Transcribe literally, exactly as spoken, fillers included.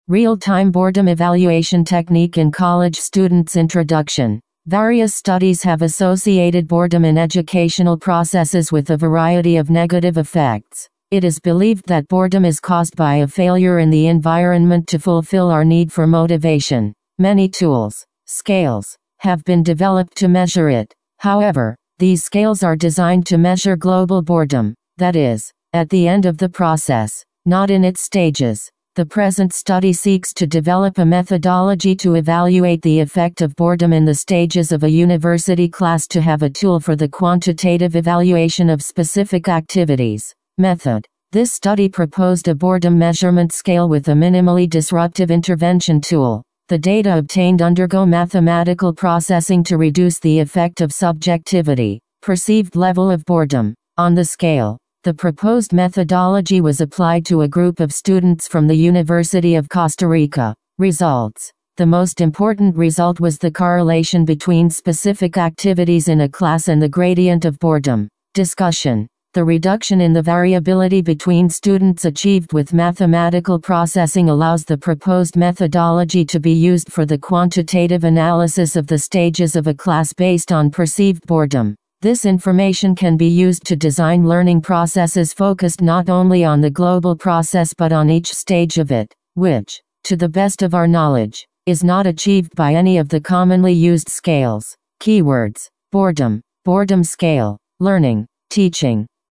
Real-time boredom evaluation technique in college students' introduction. Various studies have associated boredom in educational processes with a variety of negative effects. It is believed that boredom is caused by a failure in the environment to fulfill our need for motivation. Many tools, scales, have been developed to measure it. However, these scales are designed to measure global boredom, that is, at the end of the process, not in its stages. The present study seeks to develop a methodology to evaluate the effect of boredom in the stages of a university class to have a tool for the quantitative evaluation of specific activities. Method. This study proposed a boredom measurement scale with a minimally disruptive intervention tool. The data obtained undergo mathematical processing to reduce the effect of subjectivity, perceived level of boredom, on the scale. The proposed methodology was applied to a group of students from the University of Costa Rica. Results. The most important result was the correlation between specific activities in a class and the gradient of boredom. Discussion. The reduction in the variability between students achieved with mathematical processing allows the proposed methodology to be used for the quantitative analysis of the stages of a class based on perceived boredom. This information can be used to design learning processes focused not only on the global process but on each stage of it, which, to the best of our knowledge, is not achieved by any of the commonly used scales. Keywords: boredom, boredom scale, learning, teaching,